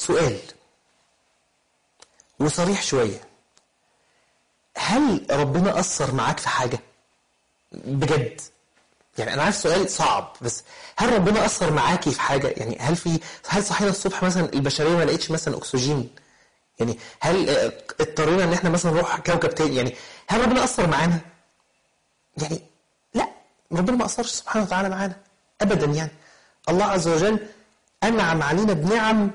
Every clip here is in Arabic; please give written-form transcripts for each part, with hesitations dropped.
سؤال وصريح شوية، هل ربنا قصر معاك في حاجة بجد؟ يعني أنا عارف سؤال صعب، بس هل ربنا قصر معاكي في حاجة؟ يعني هل صحينا الصبح مثلا البشرية ما لقيتش مثلا أكسجين؟ يعني هل اضطرينا ان احنا مثلا نروح كوكب تاني؟ يعني هل ربنا قصر معانا؟ يعني لا، ربنا ما قصرش سبحانه وتعالى معانا ابدا. يعني الله عز وجل انعم علينا بنعم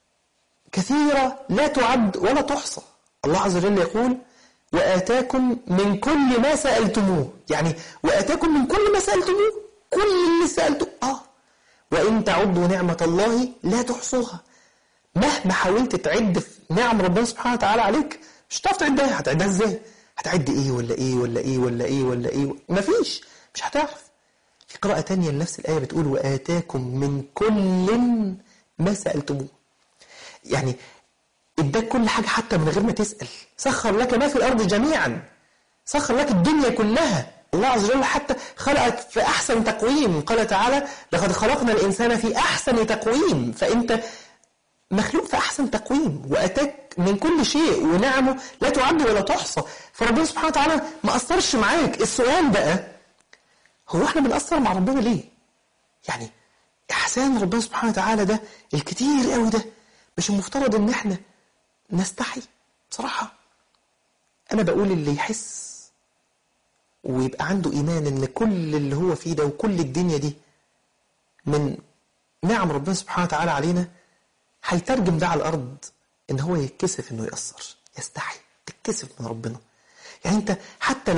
كثيرة لا تعد ولا تحصى. الله عز وجل يقول وآتاكم من كل ما سألتموه، يعني وآتاكم من كل ما سألتموه، كل اللي سألتموه. وإن تعدوا نعمة الله لا تحصوها. مهما حاولت تعد في نعم ربنا سبحانه وتعالى عليك مش هتعرف تعدها. هتعدها ازاي؟ هتعد ايه ولا ايه ولا ايه ولا ايه ولا ايه؟ مفيش، مش هتعرف. في قراءة تانية لنفس الآية بتقول وآتاكم من كل ما سألتموه، يعني اداك كل حاجة حتى من غير ما تسأل. سخر لك ما في الأرض جميعا، سخر لك الدنيا كلها. الله عز وجل حتى خلقك في أحسن تقويم. قال تعالى لقد خلقنا الإنسان في أحسن تقويم. فأنت مخلوق في أحسن تقويم، وأتاك من كل شيء، ونعمه لا تعد ولا تحصى. فربنا سبحانه وتعالى ما قصرش معاك. السؤال بقى هو احنا بنقصر مع ربنا ليه؟ يعني إحسان ربنا سبحانه وتعالى ده الكتير قوي ده، مش المفترض ان احنا نستحي؟ بصراحة أنا بقول اللي يحس ويبقى عنده إيمان ان كل اللي هو فيه ده وكل الدنيا دي من نعم ربنا سبحانه وتعالى علينا، هيترجم ده على الأرض إن هو يتكسف إنه يقصر، يستحي، تتكسف من ربنا. يعني أنت حتى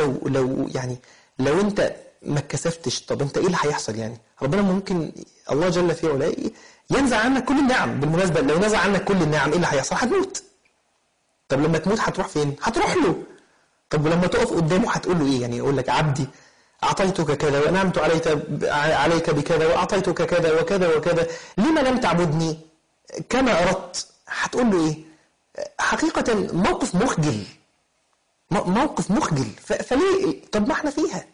لو أنت ما اتكسفتش، طب أنت إيه اللي هيحصل؟ يعني ربنا ممكن الله جل في علاه ينزع عنك كل النعم. بالمناسبة لو نزع عنك كل النعم إيه اللي هيحصل؟ هتموت. طب لما تموت هتروح فين؟ هتروح له. طب ولما تقف قدامه هتقول له إيه؟ يعني يقول لك عبدي أعطيتك كذا وأنعمت عليك بكذا وأعطيتك كذا وكذا وكذا، لما لم تعبدني كما أردت؟ هتقول له إيه؟ حقيقة موقف مخجل، موقف مخجل. فليه؟ طب ما احنا فيها.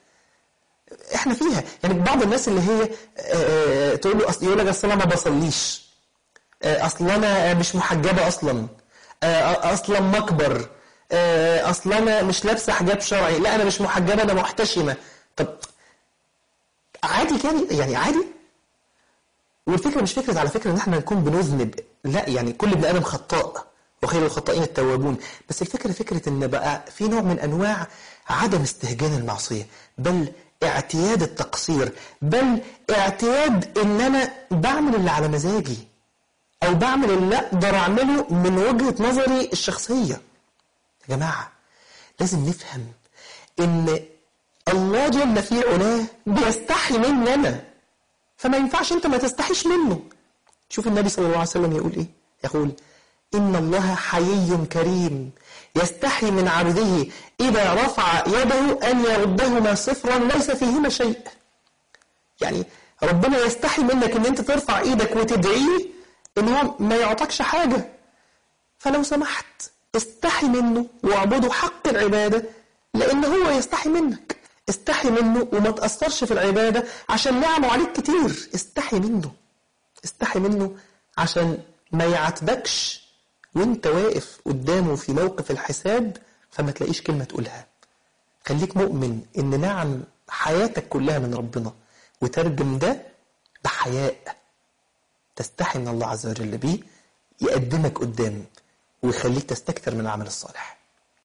يعني بعض الناس اللي هي تقول له يقول لك أصل أنا ما بصليش، أصل أنا مش محجبة أصلا، أصلا مكبر، أصل أنا مش لابسة حجاب شرعي، لا أنا مش محجبة أنا محتشمة. طب عادي يعني عادي. والفكرة مش فكرة على فكرة ان احنا نكون بنذنب، لا، يعني كل ابن آدم خطاء وخير الخطائين التوابون. بس الفكرة فكرة ان بقى في نوع من انواع عدم استهجان المعصية، بل اعتياد التقصير، بل اعتياد ان انا بعمل اللي على مزاجي او بعمل اللي اقدر اعمله من وجهة نظري الشخصية. يا جماعة لازم نفهم ان الله جل في علاه بيستحي مننا، فما ينفعش انت ما تستحيش منه. شوف النبي صلى الله عليه وسلم يقول ايه؟ يقول إن الله حيي كريم يستحي من عبده إذا رفع يده أن يردهما صفرا ليس فيهما شيء. يعني ربنا يستحي منك ان انت ترفع ايدك وتدعيه ان هو ما يعطكش حاجة. فلو سمحت استحي منه واعبده حق العبادة، لان هو يستحي منك. استحي منه وما تأثرش في العبادة عشان نعمه عليك كتير. استحي منه عشان ما يعاتبكش وانت واقف قدامه في موقف الحساب فما تلاقيش كلمة تقولها. خليك مؤمن ان نعم حياتك كلها من ربنا، وترجم ده بحياء، تستحي من الله عز وجل بيه، يقدمك قدام ويخليك تستكثر من العمل الصالح.